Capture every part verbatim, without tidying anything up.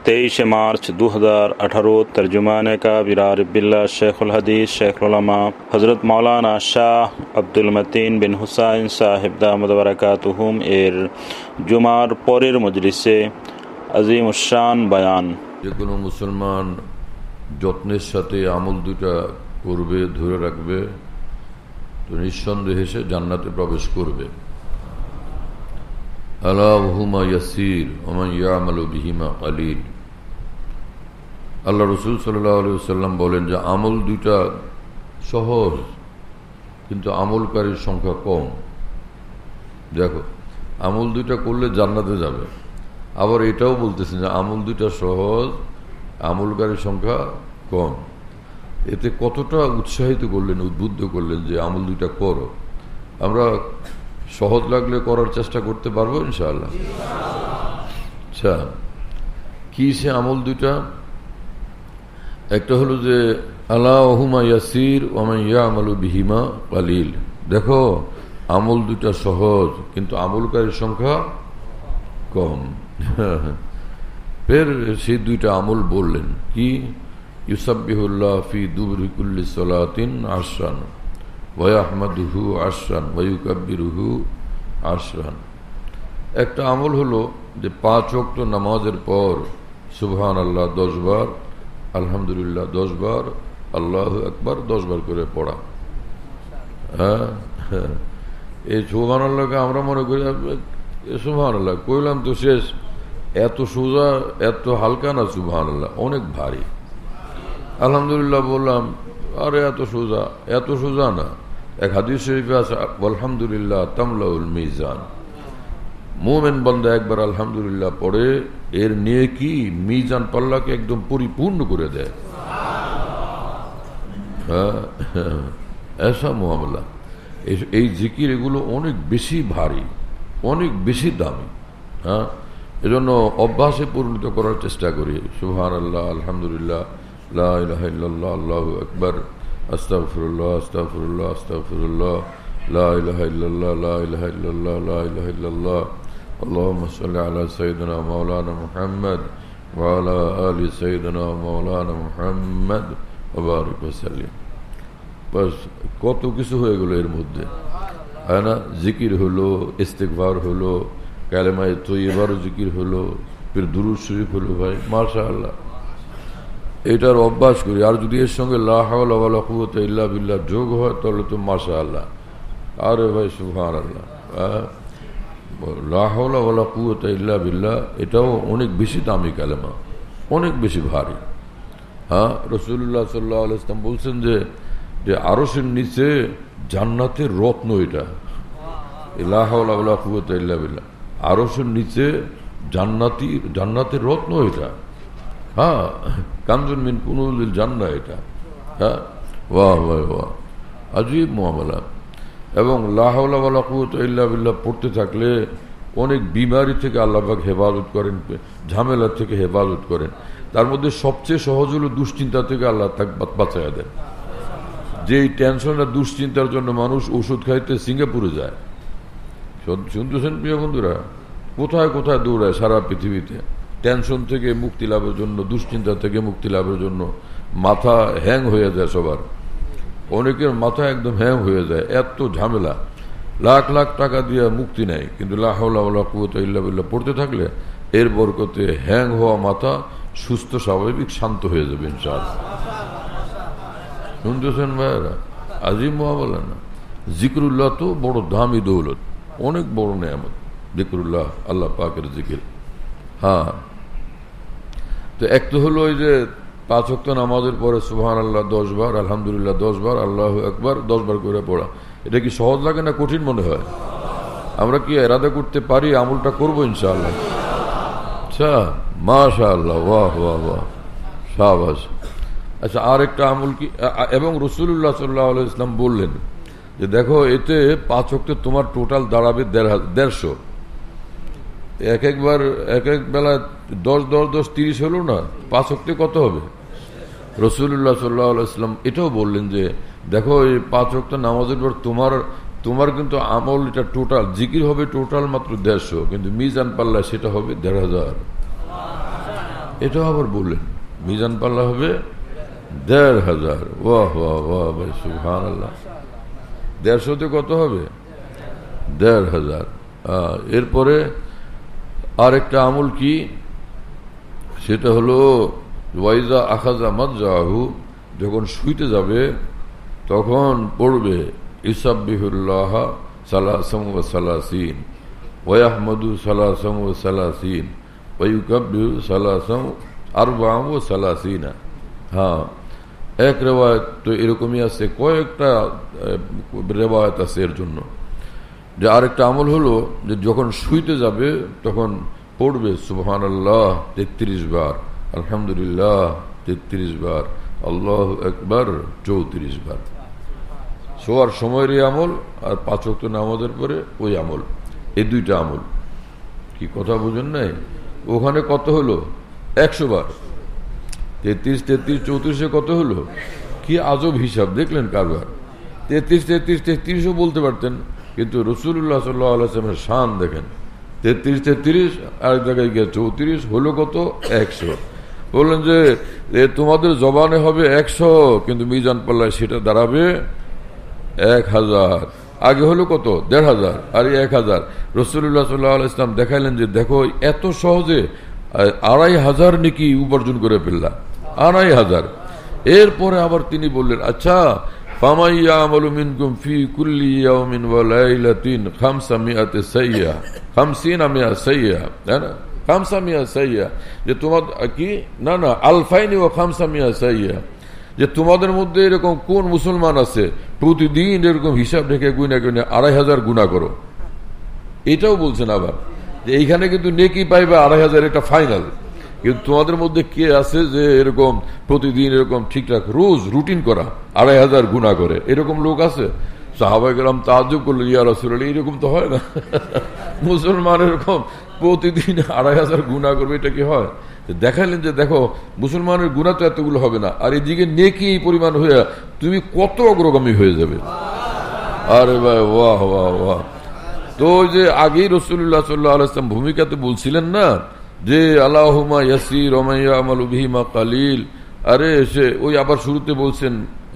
तेईस मार्च दो हज़ार अठारह तर्जुमान का बिरार बिल्ला शेखुल हदीस शेखुल उलमा हज़रत मौलाना शाह আব্দুল মতিন বিন হুসাইন সাহেব দামাদ বারাকাতুহুম এর জুমার পরের মজলিসে আজিমুশ শান বয়ান। যে কোনো মুসলমান যত্নের সাথে আমল দুটা করবে, ধরে রাখবে, তো নিঃসন্দেহে সে জান্নাতে প্রবেশ করবে। আলা হুমা ইয়াসির ওমান ইয়ামালু বিহিমা কালিল। আল্লাহ রাসূল সাল্লাল্লাহু আলাইহি ওয়াসাল্লাম বলেন যে আমল দুইটা সহজ, কিন্তু আমলকারীর সংখ্যা কম। দেখো, আমল দুইটা করলে জান্নাতে যাবে, আবার এটাও বলতেছেন যে আমল দুইটা সহজ, আমলকারীর সংখ্যা কম। এতে কতটা উৎসাহিত করলেন, উদ্বুদ্ধ করলেন যে আমল দুইটা করো। আমরা সহজ লাগলে করার চেষ্টা করতে পারবো ইনশাআল্লাহ। আচ্ছা, কি সে আমল দুইটা? একটা হলো যে আলা হুমা ইয়াসির ওমান ইয়ামালু বিহিমা কালিল। দেখো, আমল দুইটা সহজ, কিন্তু আমলকারীর সংখ্যা কম। ফের সেই দুইটা আমল বললেন কি? ইউসাব্বিহুল্লাহ ফি দুবরি কুল্লি সালাতিন আশরান ওয়া ইয়াহমাদুহু আশরান ওয়া ইউকাব্বিরুহু আশরান। একটা আমল হলো যে পাঁচ ওয়াক্ত নামাজের পর সুবহানাল্লাহ দশ বার, আলহামদুলিল্লাহ দশ বার, আল্লাহু আকবার দশ বার করে পড়া। হ্যাঁ, এই সুবহানাল্লাহকে আমরা মনে করি সুবহানাল্লাহ কইলাম তো শেষ। এত সোজা, এত হালকা না সুবহানাল্লাহ, অনেক ভারী। আলহামদুলিল্লাহ বললাম, আরে এত সোজা, এত সোজা না। এক হাদিস শরীফে আছে আলহামদুলিল্লাহ তামলাউল মিজান। মুমিন বান্দা একবার আলহামদুলিল্লাহ পড়ে, এর নিয়ে কি মিজান পাল্লাকে একদম পরিপূর্ণ করে দেয়। হ্যাঁ, এসা মুআমালা। এই জিকির এগুলো অনেক বেশি ভারী, অনেক বেশি দামি। হ্যাঁ, এজন্য অভ্যাসে পরিণত করার চেষ্টা করি। সুবহানাল্লাহ, আলহামদুলিল্লাহ, লা ইলাহা ইল্লাল্লাহ, আল্লাহু আকবার, আস্তাগফিরুল্লাহ, আস্তাগফিরুল্লাহ, আস্তাগফিরুল্লাহ, লা ইলাহা ইল্লাল্লাহ, লা ইলাহা ইল্লাল্লাহ, লা ইলাহা ইল্লাল্লাহ, আল্লাহুম্মা সাল্লি আলা সাইয়্যিদিনা মাওলানা মুহাম্মদ ওয়া আলা আলি সাইয়্যিদিনা মাওলানা মুহাম্মদ ওয়া বারিক ওয়া সাল্লিম। বাস, কত কিছু হয়ে গেল এর মধ্যে, হয় না? জিকির হলো, ইস্তিগফার হলো, কালেমায়ে তয়্যিবার জিকির হলো, ফির দুরূদ শরীফ হলো। ভাই মাশাআল্লাহ, এটার অভ্যাস করি। আর যদি এর সঙ্গে লা হাওলা ওয়ালা কুওয়াতা ইল্লা বিল্লাহ যোগ হয় তাহলে তো মাশাআল্লাহ। আরে ভাই সুবহানাল্লাহ, লা হাওলা ওয়ালা কুওয়াতা ইল্লা বিল্লাহ এটাও অনেক বেশি দামি কালেমা, অনেক বেশি ভারী। হ্যাঁ, রাসূলুল্লাহ সাল্লাল্লাহু আলাইহি ওয়াসাল্লাম বলছেন যে যে আরশের নিচে জান্নাতের রত্ন এটা, লা হাওলা ওয়ালা কুওয়াতা ইল্লা বিল্লাহ। আরশের নিচে জান্নাতি জান্নাতের রত্ন এটা। হ্যাঁ, কানজুন মিন কুনুজিল জান্নাহ এটা। হ্যাঁ, বাহ বাহ বাহ, আজীব মুআমালা। এবং লা হাওলা ওয়ালা কুওয়াতা ইল্লা বিল্লাহ পড়তে থাকলে অনেক বিমারি থেকে আল্লাহ পাক হেফাজত করেন, ঝামেলা থেকে হেফাজত করেন। তার মধ্যে সবচেয়ে সহজ হলো দুশ্চিন্তা থেকে আল্লাহ তাকে বাঁচাইয়া দেন। যেই টেনশন আর দুশ্চিন্তার জন্য মানুষ ওষুধ খাইতে সিঙ্গাপুরে যায়। শুনতেছেন প্রিয় বন্ধুরা? কোথায় কোথায় দৌড়ায় সারা পৃথিবীতে টেনশন থেকে মুক্তি লাভের জন্য, দুশ্চিন্তা থেকে মুক্তি লাভের জন্য। মাথা হ্যাং হয়ে যায় সবার, অনেকের মাথা একদম হ্যাং হয়ে যায়, এত ঝামেলা। লাখ লাখ টাকা দিয়ে মুক্তি নেয়, কিন্তু লা হাওলা ওয়ালা কুওয়াতা ইল্লা বিল্লাহ পড়তে থাকলে এর বরকতে হ্যাং হওয়া মাথা সুস্থ, স্বাভাবিক, শান্ত হয়ে যাবে ইনশাআল্লাহ। শুনতেছেন ভাইয়েরা? আজিম মুআমালা না? জিকরুল্লাহ তো বড় দামি দৌলত, অনেক বড় নেয়ামত জিকরুল্লাহ, আল্লাহ পাকের জিকির। হ্যাঁ, তো এক তো হলো ওই যে পাঁচ ওয়াক্ত নামাজের পরে সুবহানাল্লাহ দশ বার, আলহামদুলিল্লাহ দশ বার, আল্লাহু আকবার দশ বার করে পড়া। এটা কি সহজ লাগে না কঠিন মনে হয়? আমরা কি এরাদা করতে পারি? আমলটা করবো ইনশাআল্লাহ। আচ্ছা, মাশাআল্লাহ, বাহ বাহ বাহ, শাবাশ। আচ্ছা, আর একটা আমল কি? এবং রাসূলুল্লাহ সাল্লাল্লাহু আলাইহি ওয়াসাল্লাম বললেন যে দেখো, এতে পাঁচ ওয়াক্তে তোমার টোটাল দাঁড়াবে দেড়শো। এক একবার এক এক বেলা দশ দশ দশ তিরিশ হলো না, পাঁচ ওয়াক্তে কত হবে? রাসূলুল্লাহ সাল্লাল্লাহু আলাইহি ওয়াসাল্লাম এটাও বললেন যে দেখো, এই পাঁচ ওয়াক্ত নামাজের পর তোমার তোমার কিন্তু আমল, এটা টোটাল জিকির হবে টোটাল মাত্র দেড়শো, কিন্তু মিজান পাল্লা সেটা হবে দেড় হাজার। এটাও আবার বললেন মিজান পাল্লা হবে দেড় হাজার। ওয়াহ ওয়াহ ওয়াহ ভাই সুবহানাল্লাহ। দেড়শোতে কত হবে? দেড় হাজার। এরপরে আরেকটা আমল কি, সেটা হলো ওয়াইজা আখাজা মাযজাহু, যখন শুইতে যাবে তখন পড়বে ইসাব্বিহুল্লাহ সালাসাম ওয়া সালাসিন ওয়া ইয়াহমাদু সালাসাম ওয়া সালাসিন ওয়া ইউকাব্বিরু সালাসাম আরবাআ ওয়া সালাসিনা। হ্যাঁ, এক রেওয়ায়াত তো এরকমই আছে, কয়েকটা রেওয়ায়াত আছে এর জন্য। যে আরেকটা আমল হলো যে যখন শুইতে যাবে তখন পড়বে সুবহানাল্লাহ তেত্রিশ বার, আলহামদুলিল্লাহ তেত্রিশ বার, আল্লাহু আকবার চৌত্রিশ বার। শোয়ার সময়ের এই আমল আর পাঁচ ওয়াক্ত নামাজের পরে ওই আমল, এই দুইটা আমল। কি কথা বুঝেন নাই? ওখানে কত হলো? একশো বার। তেত্রিশ তেত্রিশ চৌত্রিশে কত হলো? কি আজব হিসাব দেখলেন কারবার। তেত্রিশ তেত্রিশ তেত্রিশও বলতে পারতেন, কিন্তু রাসূলুল্লাহ সাল্লাল্লাহু আলাইহি ওয়াসাল্লামের শান দেখেন, তেত্রিশ তেত্রিশ আরেক জায়গায় গিয়ে চৌত্রিশ হলো কত? একশো। বললেন যে তোমাদের জবানে হবে একশো, কিন্তু মিজান পাল্লায় সেটা দাঁড়াবে এক হাজার। আগে হলো কত? দেড় হাজার, আর এক হাজার। রাসূলুল্লাহ সাল্লাল্লাহু আলাইহি ওয়াসাল্লাম দেখাইলেন যে দেখো এত সহজে আড়াই হাজার নেকি উপার্জন করে ফেললা, আড়াই হাজার। এরপরে আবার তিনি বললেন আচ্ছা ফামান ইয়ামালু মিনকুম ফি কুল্লি ইয়াউমিন ওয়া লাইলাতিন খামসামিয়াতি সাইয়্যা, খামসিনা মিয়া সাইয়্যা, তাই না? খামসামিয়া সাইয়্যা, যে তোমার কি না না আলফাইনি ওয়া খামসামিয়া সাইয়্যা, যে তোমাদের মধ্যে এরকম কোন মুসলমান আছে প্রতিদিন এরকম হিসাব রেখে গুণা গুণে আড়াই হাজার গুণা করো। এটাও বলছেন আবার যে এইখানে কিন্তু নেকি পাইবে আড়াই হাজার, এটা ফাইনাল। কিন্তু তোমাদের মধ্যে কে আছে যে এরকম প্রতিদিন এরকম ঠিকঠাক রোজ রুটিন করা আড়াই হাজার গুণা করে? এরকম লোক আছে? সাহাবায়ে কেরাম তাআজ্জুব করলেন, ইয়া রাসূলুল্লাহ এরকম তো হয় না, মুসলমান এরকম প্রতিদিন আড়াই হাজার গুণা করবে, এটা কি হয়? দেখালেন যে দেখো মুসলমানের গুণা তো এতগুলো হবে না, আর এদিকে নেকি এই পরিমাণ হয়ে তুমি কত অগ্রগামী হয়ে যাবে। আরে ভাই ওয়াহ ওয়াহ ওয়াহ। তো ওই যে আগেই রাসূলুল্লাহ সাল্লাল্লাহু আলাইহি ওয়াসাল্লাম ভূমিকাতে বলছিলেন না যে আল্লাহুম্মা ইয়াসির ওয়া মান ইয়ামালু বিহি মা কালিল। আরে সে ওই আবার শুরুতে বলছেন,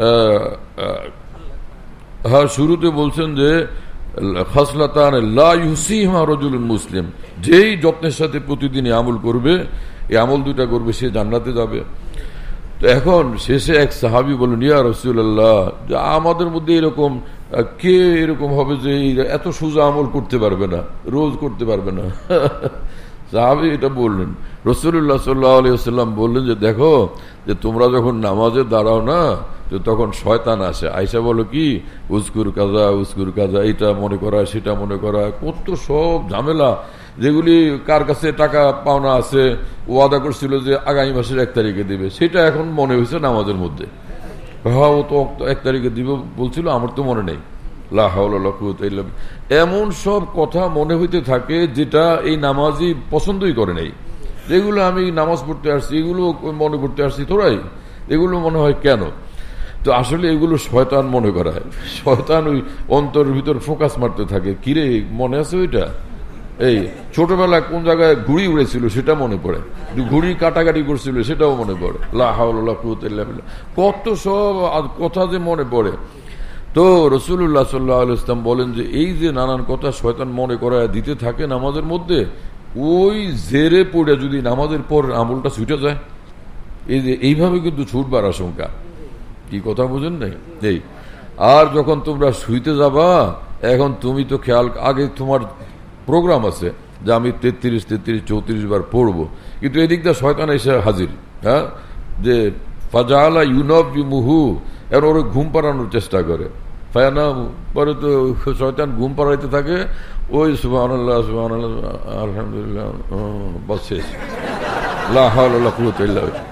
হ্যাঁ শুরুতে বলছেন যে খাসলাতান লা ইউসিহিমা রাজুলুন মুসলিম, যেই যত্নের সাথে প্রতিদিন আমল করবে, এই আমল দুইটা করবে, সে জান্নাতে যাবে। তো এখন শেষে এক সাহাবী বলেন, ইয়া রাসূলুল্লাহ আমাদের মধ্যে এরকম কে এরকম হবে যে এত সোজা আমল করতে পারবে না, রোজ করতে পারবে না? সাহাবী এটা বললেন। রাসূলুল্লাহ সাল্লাল্লাহু আলাইহি ওয়াসাল্লাম বললেন যে দেখো যে তোমরা যখন নামাজে দাঁড়াও না, তো তখন শয়তান আসে, আইসা বলো কি উজকুর কাজা উজকুর কাজা, এটা মনে করা সেটা মনে করা, কত সব ঝামেলা, যেগুলি কার কাছে টাকা পাওনা আছে, ওয়াদা করছিল যে আগামী মাসের এক তারিখে দিবে, সেটা এখন মনে হয়েছে নামাজের মধ্যে। হ্যাঁ ও তো এক তারিখে দিবে বলছিল, আমার তো মনে নেই। লা হাওলা ওয়ালা কুওয়াতা ইল্লা বিল্লাহ। এমন সব কথা মনে হইতে থাকে যেটা এই নামাজি পছন্দই করে নাই। যেগুলো আমি নামাজ পড়তে আসছি এগুলো মনে করতে আসছি, তোরাই এগুলো মনে হয় কেন? তো আসলে এগুলো শয়তান মনে করায়। শয়তান ওই অন্তরের ভিতর ফোকাস মারতে থাকে, কিরে মনে আছে ওইটা, এই ছোটবেলায় কোন জায়গায় ঘুড়ি উড়েছিল সেটা মনে পড়ে, ঘুড়ি কাটাকাটি করছিল সেটাও মনে পড়ে। লা হাওলা ওয়ালা কুওয়াতা ইল্লা বিল্লাহ। কত সব কথা যে মনে পড়ে। তো রাসূলুল্লাহ সাল্লাল্লাহু আলাইহি ওয়াসাল্লাম বলেন যে এই যে নানান কথা শয়তান মনে করায় দিতে থাকে নামাজের মধ্যে, ওই জেরে পড়ে যদি নামাজের পর আমলটা ছুটে যায়, এই যে এইভাবে কিন্তু ছুটবার আশঙ্কা। কি কথা বুঝেন নাই? এই আর যখন তোমরা শুইতে যাবা, এখন তুমি তো খেয়াল, আগে তোমার প্রোগ্রাম আছে যে আমি তেত্রিশ তেত্রিশ চৌত্রিশ বার পড়বো, কিন্তু এদিক দিয়ে শয়তান এসে হাজির। হ্যাঁ, যে ফাজালা ইউনাবিমুহু, এখন ওরা ঘুম পাড়ানোর চেষ্টা করে, ফায়ানা পরে তো শয়তান ঘুম পাড়াইতে থাকে, ওই সুবহানাল্লাহ সুবহানাল্লাহ আলহামদুলিল্লাহ বাস শেষ, লা হাওলা ওয়ালা কুওয়াতা ইল্লা বিল্লাহ।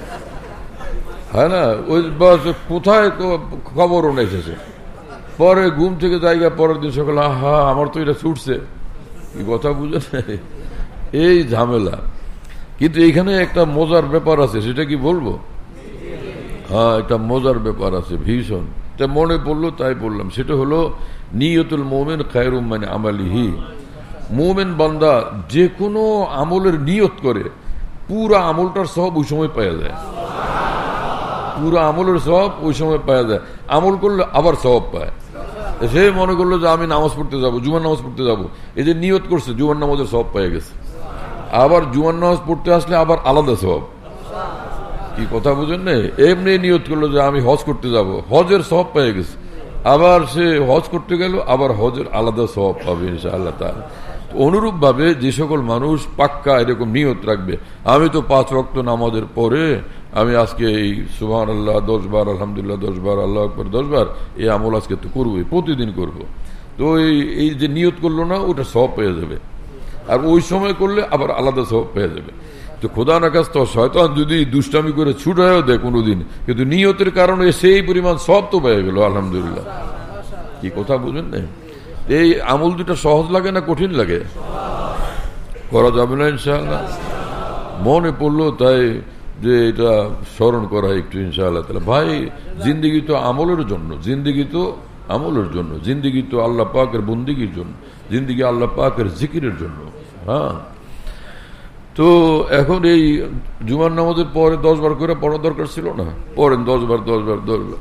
হ্যাঁ না, ওই বাস কোথায় খবরও নেই শেষে। পরে ঘুম থেকে জায়গা, পরের দিন সকালে হা আমার তো এটা ছুটছে। কি কথা বুঝে এই ঝামেলা। কিন্তু এইখানে একটা মজার ব্যাপার আছে, সেটা কি বলবো? হ্যাঁ, একটা মজার ব্যাপার আছে ভীষণ, তা মনে পড়লো তাই বললাম। সেটা হলো নিয়তুল মুমিন খায়রুম মিন আমালিহি। মুমিন বান্দা যে কোনো আমলের নিয়ত করে, পুরা আমলটার সব ওই সময় পাওয়া যায়, পুরা আমলের সব ওই সময় পাওয়া যায়। আমল করলে আবার সব পায়। সে মনে করলো যে আমি নামাজ পড়তে যাবো, জুমার নামাজ পড়তে যাবো, এই যে নিয়ত করছে জুমার নামাজের সব পেয়ে গেছে। আবার জুমার নামাজ পড়তে আসলে আবার আলাদা সব। কি কথা বুঝেন না? এমনি নিয়ত করলো যে আমি হজ করতে যাব, হজের সব পেয়ে গেছে। আবার সে হজ করতে গেল, আবার হজের আলাদা সব পাবে ইনশাআল্লাহ তাআলা। অনুরূপ ভাবে যে সকল মানুষ পাক্কা এরকম নিয়ত রাখবে, আমি তো পাঁচ ওয়াক্ত নামাজের পরে আমি আজকে এই সুবহানাল্লাহ দশ বার, আলহামদুলিল্লাহ দশ বার, আল্লাহু আকবার দশ বার, এই আমল আজকে তো করবোই, প্রতিদিন করব। তো এই যে নিয়ত করলো না, ওটা সব পেয়ে যাবে। আর ওই সময় করলে আবার আলাদা সব পেয়ে যাবে। তো খোদা না কাজ তো শয়তান যদি দুষ্টামি করে ছুটায়ও দেয় কোনোদিন, কিন্তু নিয়তের কারণে সেই পরিমাণ সব তো পেয়ে গেল আলহামদুলিল্লাহ। কি কথা বুঝেন না? এই আমল দুটা সহজ লাগে না কঠিন লাগে? করা যাবে না ইনশাআল্লাহ? মনে পড়লো তাই যে এটা স্মরণ করা একটু ইনশাআল্লাহ তাআলা। ভাই জিন্দেগি তো আমলের জন্য, জিন্দেগি তো আমলের জন্য, জিন্দেগি তো আল্লাহ পাকের বন্দেগীর জন্য, জিন্দেগি আল্লাহ পাকের জিকিরের জন্য। হ্যাঁ, তো এখন এই জুমার নামাজের পরে দশ বার করে পড়া দরকার ছিল না? পড়েন দশ বার দশ বার দশ বার।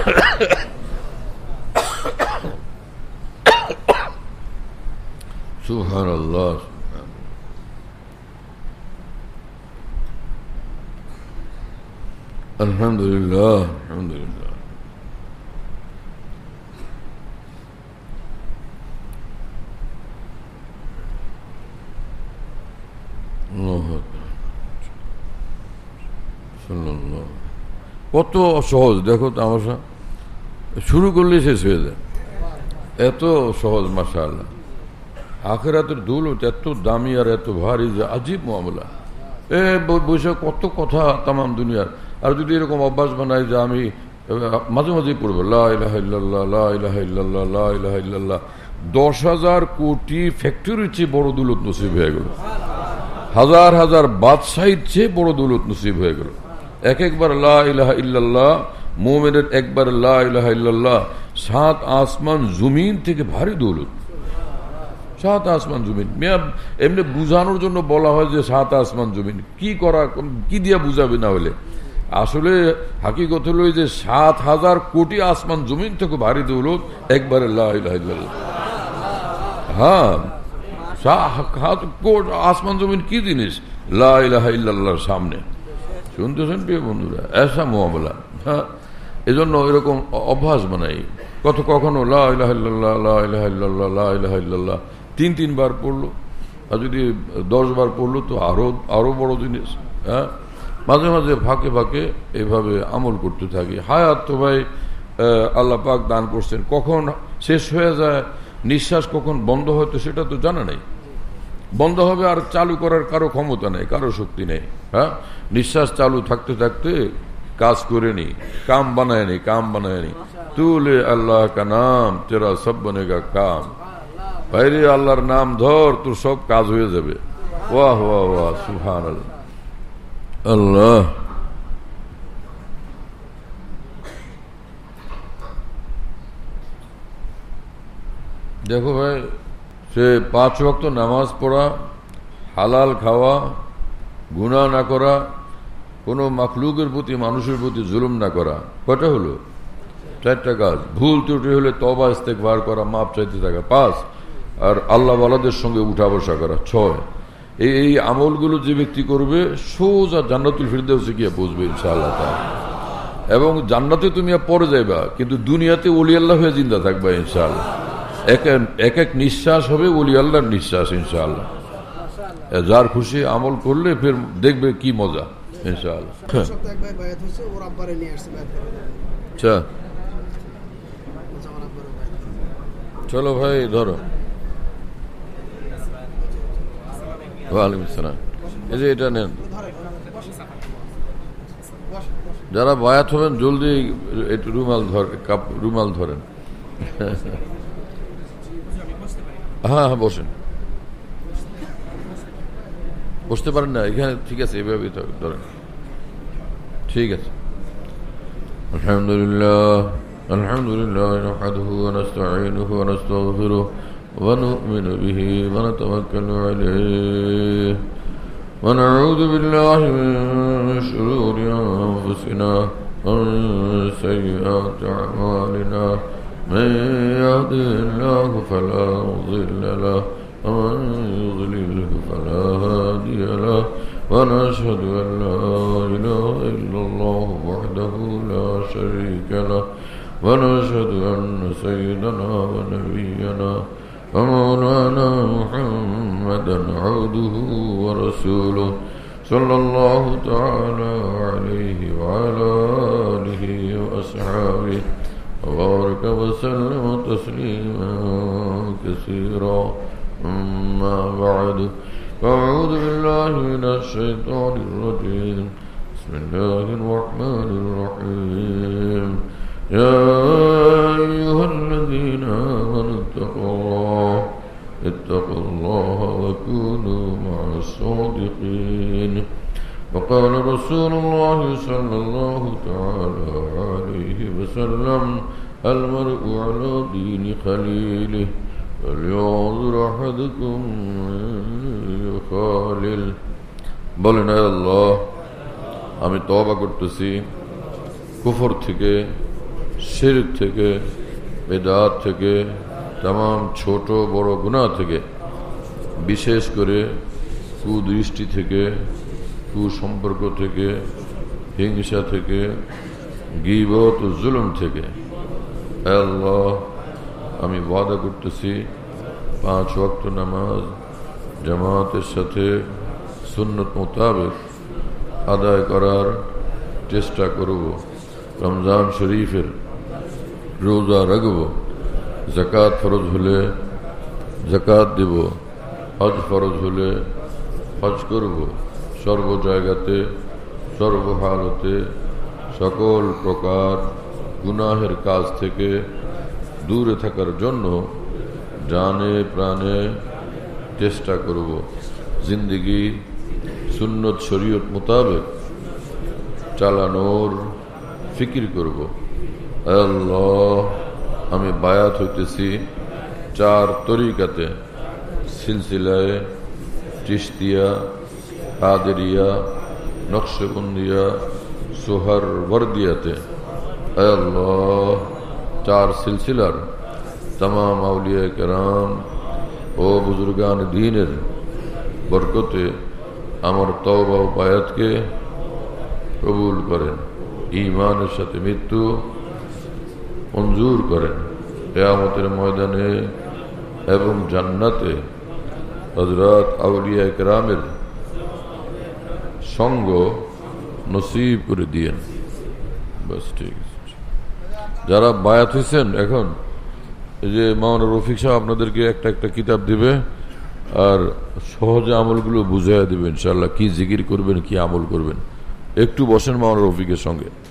সুবহানাল্লাহ। আলহামদুলিল্লাহ আলহামদুলিল্লাহ। কত সহজ দেখো তামাশা, শুরু করলে শেষ হয়ে যায়, এত সহজ মাশাআল্লাহ। আখিরাতের দৌলত এত দামি আর এত ভারী যে আজীব মামলা। এ বসে কত কথা তামাম দুনিয়ার। আর যদি এরকম অভ্যাস বানাই যে আমি মাঝে মাঝে পড়বো লা ইলাহা ইল্লাল্লাহ লা ইলাহা ইল্লাল্লাহ লা ইলাহা ইল্লাল্লাহ, দশ হাজার কোটি ফ্যাক্টরির চেয়ে বড় দৌলত নসিব হয়ে গেল, হাজার হাজার বাদশাহীর চেয়ে বড় দৌলত নসিব হয়ে গেল। এক একবার লা ইলাহা ইল্লাল্লাহ, মুমিনের একবার লা ইলাহা ইল্লাল্লাহ, সাত আসমান জমিন থেকে ভারী দৌলত। সাত আসমান জমিন এমনি বুঝানোর জন্য বলা হয় যে সাত আসমান জমিন, কি করা কি দিয়া বুঝাবে না হলে? আসলে হাকিকত হলো যে সাত হাজার কোটি আসমান জমিন থেকে ভারী দৌলত একবারে লা ইলাহা ইল্লাল্লাহ। হ্যাঁ, আসমান জমিন কি জিনিস লা ইলাহা ইল্লাল্লাহর সামনে। শুনতেছেন প্রিয় বন্ধুরা, এসা মোয়ামলা। হ্যাঁ, এজন্য এরকম অভ্যাস বানাই। কত কখনো লা ইলাহা ইল্লাল্লাহ লা ইলাহা ইল্লাল্লাহ লা ইলাহা ইল্লাল্লাহ তিন তিনবার পড়লো, আর যদি দশ বার পড়লো তো আরো আরো বড় জিনিস। হ্যাঁ, মাঝে মাঝে ফাঁকে ফাঁকে এইভাবে আমল করতে থাকি। হায়াত তো ভাই আল্লাহ পাক দান করছেন, কখন শেষ হয়ে যায়, নিঃশ্বাস কখন বন্ধ হয় তো সেটা তো জানা নেই। বন্ধ হবে আর চালু করার কারো ক্ষমতা নেই, কারো শক্তি নেই। হ্যাঁ, নিঃশ্বাস চালু থাকতে থাকতে কাজ করে নি, কাম বানায় নি, কাম বানায় নি। তুলে আল্লাহ কা নাম তেরা সব বনেগা কাম। ভাইরে আল্লাহর নাম ধর, তোর সব কাজ হয়ে যাবে। ওয়াহ ওয়াহ ওয়াহ, সুবহানাল্লাহ। আল্লাহ দেখো ভাই, সে পাঁচ ওয়াক্ত নামাজ পড়া, হালাল খাওয়া, গুনাহ না করা, কোনো মাখলুকের প্রতি মানুষের প্রতি জুলুম না করা, কয়টা হলো? চারটা কাজ। ভুল ত্রুটি হলে তওবা ইস্তেগফার করা, মাপ চাইতে থাকা, পাঁচ। আর আল্লাহ ওয়ালাদের সঙ্গে উঠা বসা করা, ছয়। এই এই আমলগুলো যে ব্যক্তি করবে সোজা জান্নাতুল ফিরদাউসে গিয়ে পৌঁছবে ইনশাআল্লাহ তাআলা। এবং জান্নাতে তুমি পরে যাইবা, কিন্তু দুনিয়াতে ওলি আল্লাহ হয়ে জিন্দা থাকবা ইনশাআল্লাহ। এক এক এক নিঃশ্বাস হবে ওলি আল্লাহর নিঃশ্বাস ইনশাআল্লাহ। যার খুশি আমল করলে ফের দেখবে কি মজা ইনশাআল্লাহ। আচ্ছা চলো ভাই ধরো। ওয়ালাইকুম আসসালাম। এই যে এটা নেন, যারা বায়াত হবেন জলদি একটু রুমাল ধর, কাপ রুমাল ধরেন। হ্যাঁ হ্যাঁ বসেন, বসতে পারেন না এখানে? ঠিক আছে, এভাবে ধরেন, ঠিক আছে। আলহামদুলিল্লাহ আলহামদুলিল্লাহ নাহমাদুহু ওয়া নাস্তাঈনুহু ওয়া নাস্তাগফিরুহু ওয়া নু'মিনু বিহি ওয়া নাতাওয়াক্কালু আলাইহি ونعوذ بالله من شرور أنفسنا ومن سيئات أعمالنا من يهده الله فلا مضل له ومن يضلله فلا هادي له ونشهد أن لا إله إلا الله وحده لا شريك له ونشهد أن سيدنا ونبينا ومولانا محمدا عبده ورسوله صلى الله تعالى عليه وعلى آله وأصحابه وبارك وسلم تسليما كثيرا. أما بعد فأعوذ بالله من الشيطان الرجيم. بسم الله الرحمن الرحيم. يا أيها الذين آمنوا اتقوا الله اتقوا الله وكونوا مع الصادقين. وقال رسول الله صلى الله تعالى عليه وسلم المرء على دين خليله فلينظر أحدكم يخالل. বলেন হে আল্লাহ, আমি তওবা করতেছি কুফর থেকে, শিরক থেকে, বেদাত থেকে, तमाम ছোট বড় গুনাহ থেকে, বিশেষ করে কুদৃষ্টি থেকে, কুসম্পর্ক থেকে, হিংসা থেকে, গীবত ও জুলুম থেকে। হে আল্লাহ, আমি ওয়াদা করতেছি পাঁচ ওয়াক্ত নামাজ জামাতের সাথে সুন্নত মোতাবেক আদায় করার চেষ্টা করব। রমজান শরীফের রোজা রাখব, যাকাত ফরজ হলে যাকাত দেব, হজ ফরজ হলে হজ করব। সর্ব জায়গাতে সর্বহালতে সকল প্রকার গুনাহের কাজ থেকে দূরে থাকার জন্য জানে প্রাণে চেষ্টা করব। জিন্দেগি সুন্নত শরীয়ত মোতাবেক চালানোর ফিকির করব। আল্লাহ, আমি বায়াত হইতেছি চার তরিকাতে, সিলসিলায় চিশতিয়া, কাদেরিয়া, নকশবন্দিয়া, সোহর বর্দিয়াতে। আল্লাহ, চার সিলসিলার तमाम আউলিয়া কেরাম ও বুজুর্গান দ্বীনের বরকতে আমার তওবা ও বায়াতকে কবুল করেন, ঈমানের সাথে মৃত্যু মঞ্জুর করেন। কিয়ামতের ময়দানে এবং জান্নাতে হযরত আউলিয়া কেরামের সঙ্গ নসিব করে দিয়েন। বাস ঠিক আছে। যারা বায়াত হয়েছেন, এখন এই যে মাওলানা রফিক সাহেব আপনাদেরকে একটা একটা কিতাব দিবে আর সহজে আমলগুলো বুঝাইয়া দিবেন ইনশাআল্লাহ, কি জিকির করবেন, কি আমল করবেন। একটু বসেন মাওলানা রফিকের সঙ্গে।